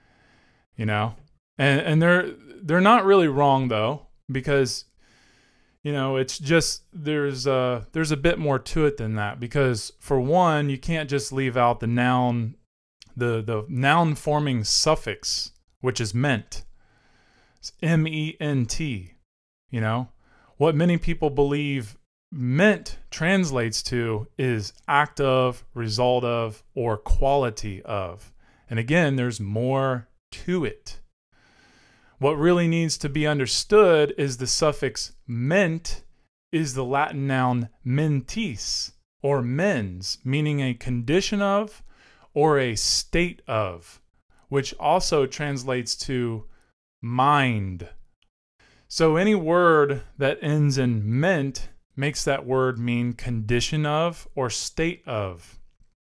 And they're not really wrong though, because it's just there's a bit more to it than that, because for one, you can't just leave out the noun, the noun forming suffix, which is meant. It's MENT. What many people believe meant translates to is act of, result of, or quality of. And again, there's more to it. What really needs to be understood is the suffix ment is the Latin noun mentis, or mens, meaning a condition of or a state of, which also translates to mind. So any word that ends in ment makes that word mean condition of or state of.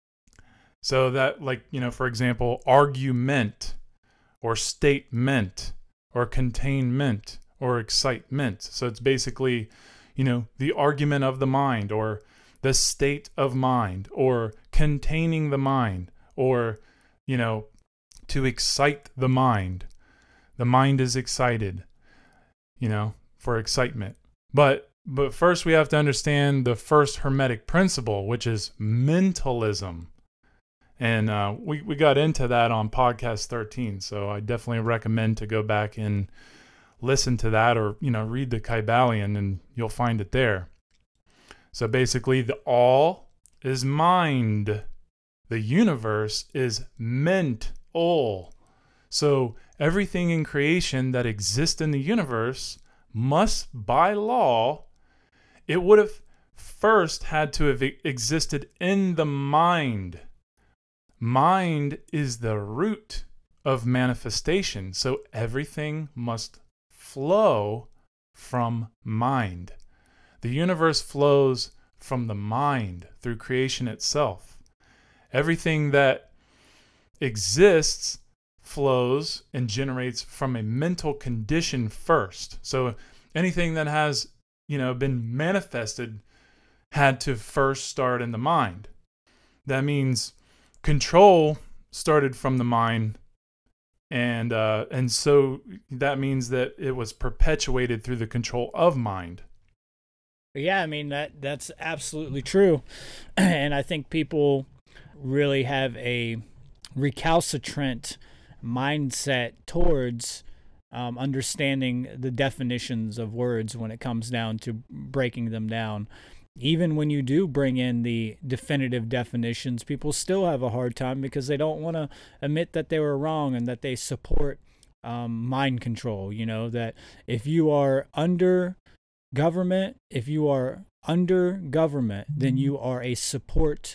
So that, for example, argument or statement or containment or excitement. So it's basically, the argument of the mind or the state of mind or containing the mind or, to excite the mind. The mind is excited, for excitement. But first we have to understand the first Hermetic principle, which is mentalism. And we got into that on podcast 13, so I definitely recommend to go back and listen to that, or read the Kybalion, and you'll find it there. So basically, the all is mind. The universe is mental. So everything in creation that exists in the universe must, by law, it would have first had to have existed in the mind. Mind is the root of manifestation, so everything must flow from mind. The universe flows from the mind through creation itself. Everything that exists flows and generates from a mental condition first. So anything that has, been manifested had to first start in the mind. That means control started from the mind, and so that means that it was perpetuated through the control of mind. Yeah, I mean that's absolutely true. And I think people really have a recalcitrant mindset towards understanding the definitions of words when it comes down to breaking them down. Even when you do bring in the definitive definitions, people still have a hard time because they don't want to admit that they were wrong and that they support mind control. That if you are under government, then you are a supporter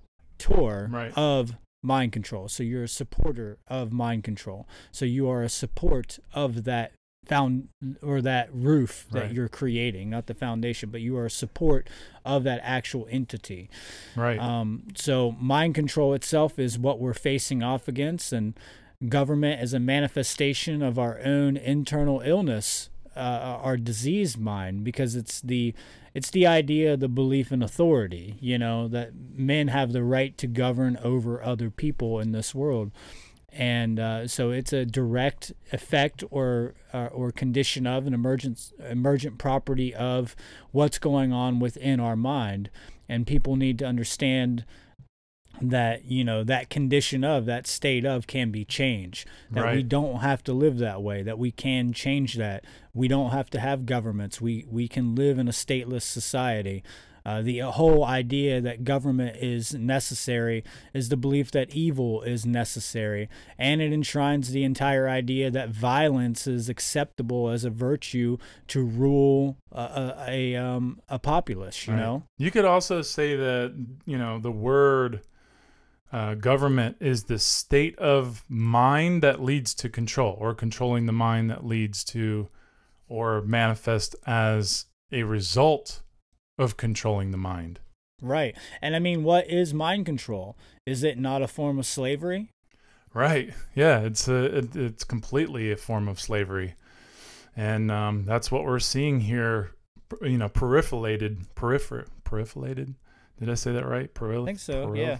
of mind control. So you're a supporter of mind control. So you are a support of that that roof that you're creating, not the foundation, but you are a support of that actual entity. Right. So mind control itself is what we're facing off against, and government is a manifestation of our own internal illness, our diseased mind, because it's the idea, the belief in authority, that men have the right to govern over other people in this world. And so it's a direct effect or condition of an emergent property of what's going on within our mind. And people need to understand that, that condition of, that state of, can be changed, that Right. we don't have to live that way, that we can change that. We don't have to have governments. We can live in a stateless society. The whole idea that government is necessary is the belief that evil is necessary, and it enshrines the entire idea that violence is acceptable as a virtue to rule a populace. You Right. know, You could also say that, the word government is the state of mind that leads to control, or controlling the mind that leads to, or manifest as a result of controlling the mind. right? And I mean, what is mind control? Is it not a form of slavery? Right. Yeah. It's completely a form of slavery, and that's what we're seeing here. Peripheralated. Did I say that right? I think so. Yeah.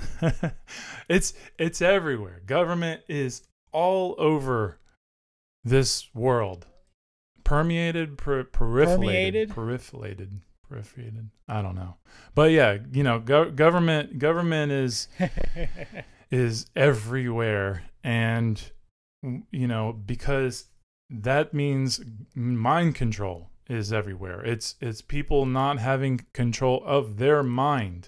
It's everywhere. Government is all over this world. Permeated, peripheralated. I don't know, but yeah, government is everywhere, and because that means mind control is everywhere. It's people not having control of their mind.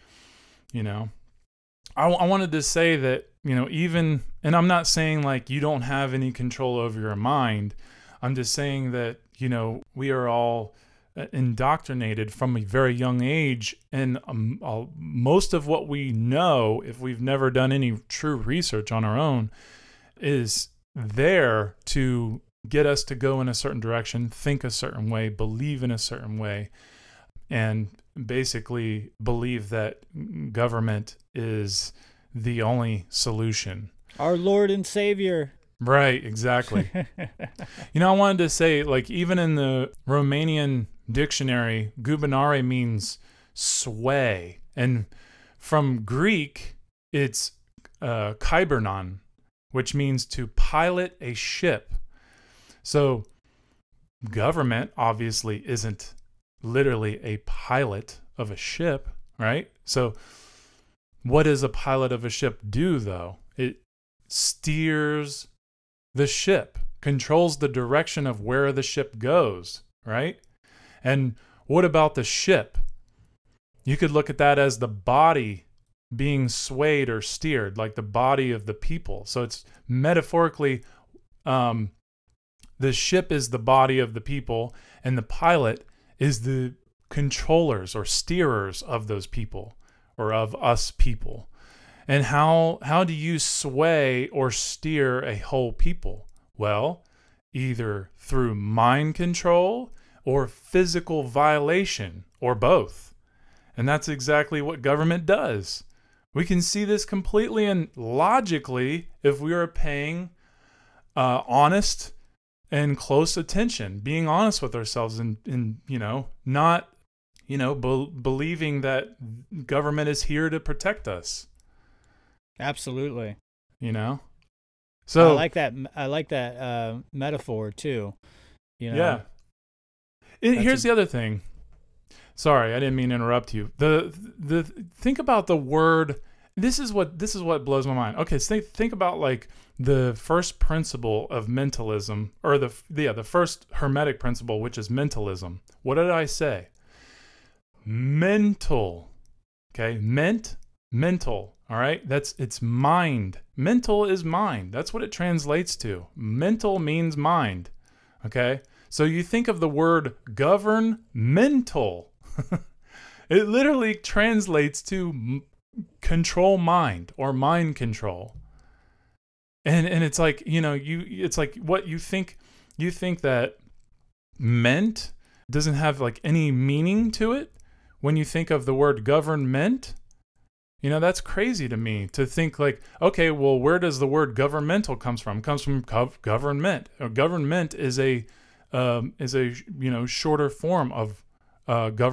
I wanted to say that, even, and I'm not saying like you don't have any control over your mind. I'm just saying that, we are all indoctrinated from a very young age, and most of what we know, if we've never done any true research on our own, is there to get us to go in a certain direction, think a certain way, believe in a certain way, and basically believe that government is the only solution. Our Lord and Savior. Right, exactly. I wanted to say, like, even in the Romanian dictionary, gubernare means sway. And from Greek, it's kybernon, which means to pilot a ship. So government obviously isn't literally a pilot of a ship, right? So what does a pilot of a ship do, though? It steers the ship, controls the direction of where the ship goes, right? And what about the ship? You could look at that as the body being swayed or steered, like the body of the people. So it's metaphorically, the ship is the body of the people, and the pilot is the controllers or steerers of those people, or of us people. And how do you sway or steer a whole people? Well, either through mind control or physical violation, or both. And that's exactly what government does. We can see this completely and logically if we are paying honest and close attention, being honest with ourselves, and not believing that government is here to protect us. Absolutely. So I like that metaphor too. Yeah. Here's the other thing. Sorry, I didn't mean to interrupt you. The think about the word. This is what blows my mind. Okay, so think about like the first principle of mentalism, or the first Hermetic principle, which is mentalism. What did I say? Mental. Okay, mental. All right, it's mind. Mental is mind. That's what it translates to. Mental means mind. Okay, so you think of the word governmental. It literally translates to control mind, or mind control. And it's like, it's like what you think that meant doesn't have like any meaning to it when you think of the word government. That's crazy to me to think like, okay, well, where does the word governmental comes from? It comes from government. Government is a shorter form of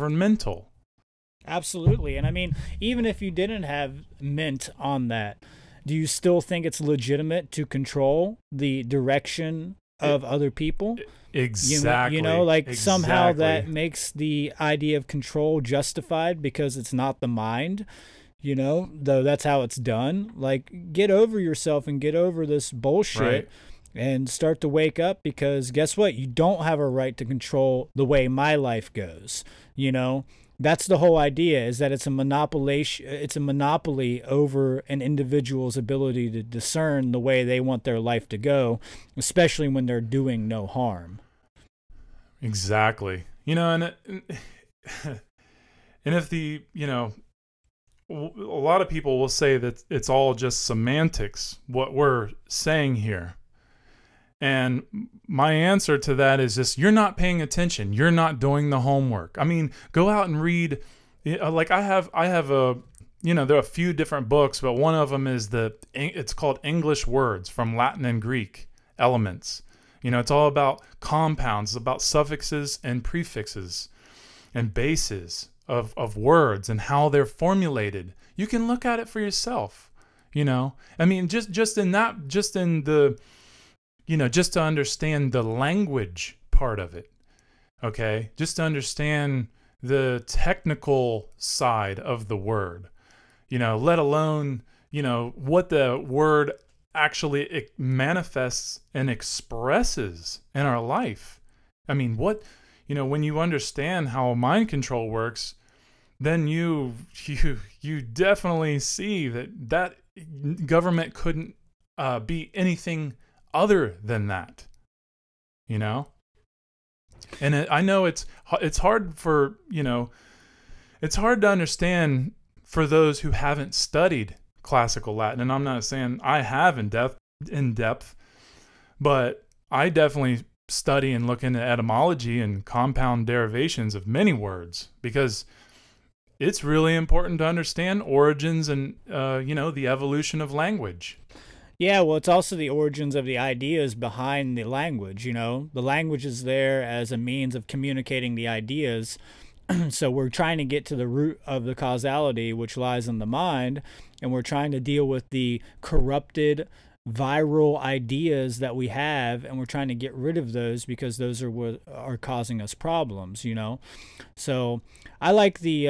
governmental. Absolutely. And I mean, even if you didn't have mint on that, do you still think it's legitimate to control the direction of other people? Exactly. You know, like somehow Exactly. that makes the idea of control justified because it's not the mind, you know, though that's how it's done. Like, get over yourself and get over this bullshit. Right. And start to wake up, because guess what? You don't have a right to control the way my life goes. You know, that's the whole idea, is that it's a monopoly over an individual's ability to discern the way they want their life to go, especially when they're doing no harm. Exactly. You know, and if the, you know, a lot of people will say that it's all just semantics, what we're saying here. And my answer to that is just, you're not paying attention. You're not doing the homework. I mean, go out and read. Like I have a, you know, there are a few different books, but one of them is it's called English Words from Latin and Greek Elements. You know, it's all about compounds, about suffixes and prefixes and bases of words and how they're formulated. You can look at it for yourself. You know, I mean, just in the, you know, just to understand the language part of it, okay? Just to understand the technical side of the word, you know, let alone, you know, what the word actually it manifests and expresses in our life. I mean, what, you know, when you understand how mind control works, then you definitely see that government couldn't be anything other than that, you know. And I know it's hard for, you know, it's hard to understand for those who haven't studied classical Latin. And I'm not saying I have in depth, but I definitely study and look into etymology and compound derivations of many words, because it's really important to understand origins and you know, the evolution of language. Yeah, well, it's also the origins of the ideas behind the language, you know. The language is there as a means of communicating the ideas. So we're trying to get to the root of the causality, which lies in the mind, and we're trying to deal with the corrupted viral ideas that we have, and we're trying to get rid of those because those are what are causing us problems, you know. So I like the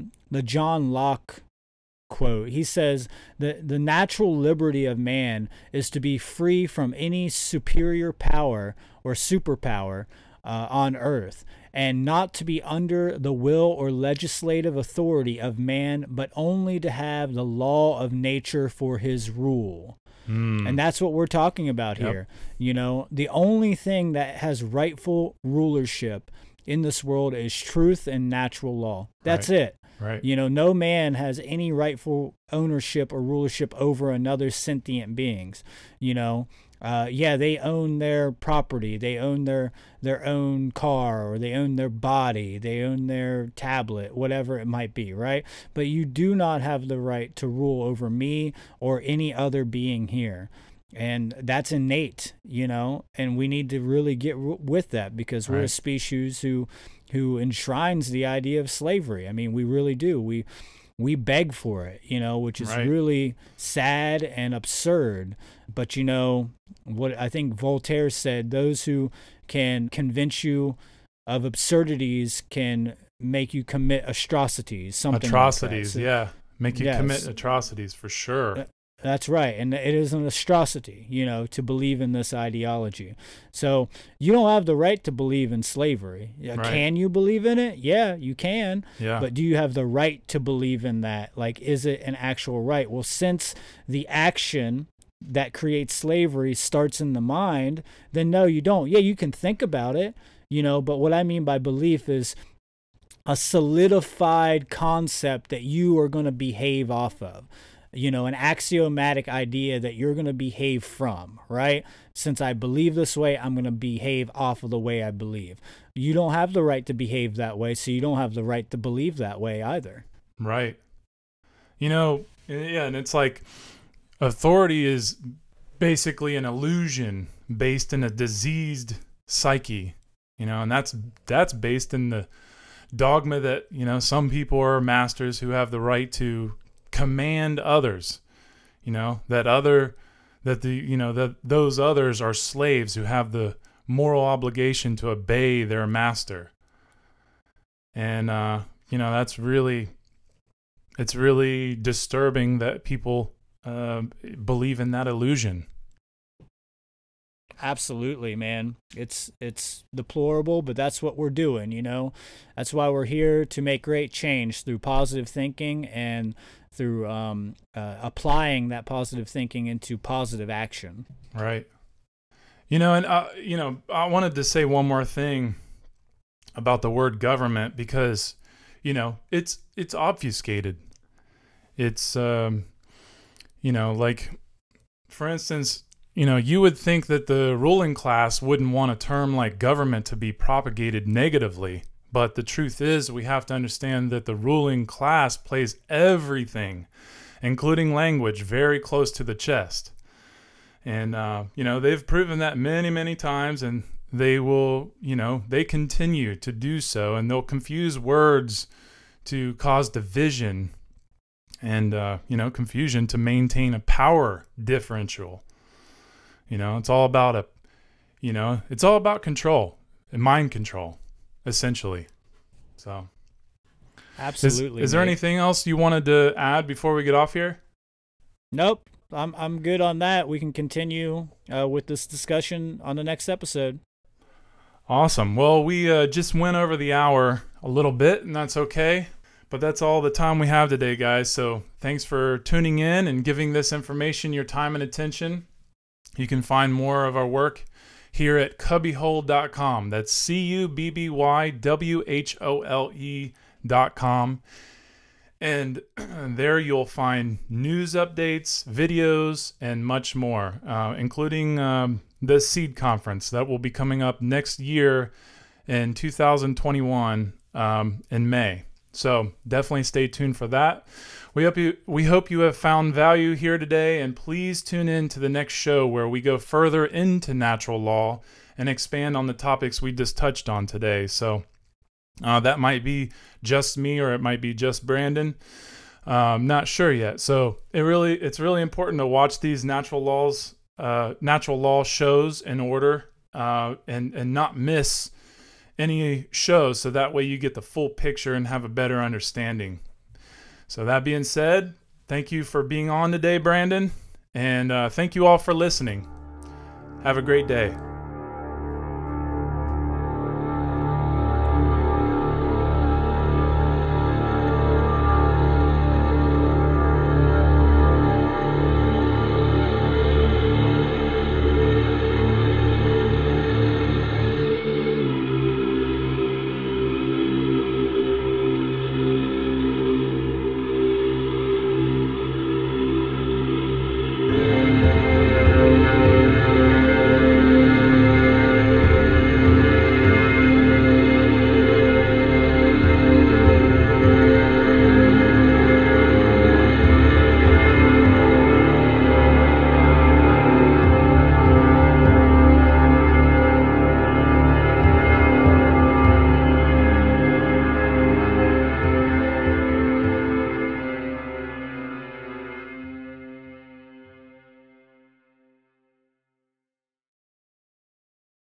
John Locke quote. He says that the natural liberty of man is to be free from any superior power or superpower on earth, and not to be under the will or legislative authority of man, but only to have the law of nature for his rule. And that's what we're talking about here. You know, the only thing that has rightful rulership in this world is truth and natural law. That's it. Right. You know, no man has any rightful ownership or rulership over another sentient beings. You know, yeah, they own their property, they own their own car, or they own their body, they own their tablet, whatever it might be, right? But you do not have the right to rule over me or any other being here. And that's innate, you know, and we need to really get with that, because we're a species who enshrines the idea of slavery. I mean, we really do. We beg for it, you know, which is really sad and absurd. But, you know, what I think Voltaire said, those who can convince you of absurdities can make you commit atrocities. Something atrocities, like that. Yeah. Make you commit atrocities, for sure. That's right. And it is an atrocity, you know, to believe in this ideology. So you don't have the right to believe in slavery. Can you believe in it? Yeah, you can. Yeah. But do you have the right to believe in that? Like, is it an actual right? Well, since the action that creates slavery starts in the mind, then no, you don't. Yeah, you can think about it, you know, but what I mean by belief is a solidified concept that you are going to behave off of. You know, an axiomatic idea that you're going to behave from, right? Since I believe this way, I'm going to behave off of the way I believe. You don't have the right to behave that way, so you don't have the right to believe that way either. Right. You know, yeah, and it's like authority is basically an illusion based in a diseased psyche, you know, and that's based in the dogma that, you know, some people are masters who have the right to command others, that those others are slaves who have the moral obligation to obey their master. And it's really disturbing that people believe in that illusion. Absolutely, man. It's deplorable, but that's what we're doing, That's why we're here, to make great change through positive thinking and through applying that positive thinking into positive action. Right. I wanted to say one more thing about the word government, because, it's obfuscated. It's, like, for instance, you would think that the ruling class wouldn't want a term like government to be propagated negatively. But the truth is, we have to understand that the ruling class plays everything, including language, very close to the chest. And, they've proven that many, many times, and they will, they continue to do so, and they'll confuse words to cause division and, confusion to maintain a power differential. It's all about it's all about control and mind control, essentially. So, absolutely. Is there anything else you wanted to add before we get off here? Nope. I'm good on that. We can continue with this discussion on the next episode. Awesome. Well, we just went over the hour a little bit, and that's okay. But that's all the time we have today, guys. So thanks for tuning in and giving this information your time and attention. You can find more of our work here at cubbyhole.com. That's CUBBYWHOLE.com. And there you'll find news updates, videos, and much more, including the Seed Conference that will be coming up next year in 2021 in May. So definitely stay tuned for that. We hope you have found value here today, and please tune in to the next show where we go further into natural law and expand on the topics we just touched on today. So that might be just me, or it might be just Brandon. Not sure yet. So it's really important to watch these natural law shows in order, and not miss any shows, so that way you get the full picture and have a better understanding. So that being said, thank you for being on today, Brandon, and thank you all for listening. Have a great day.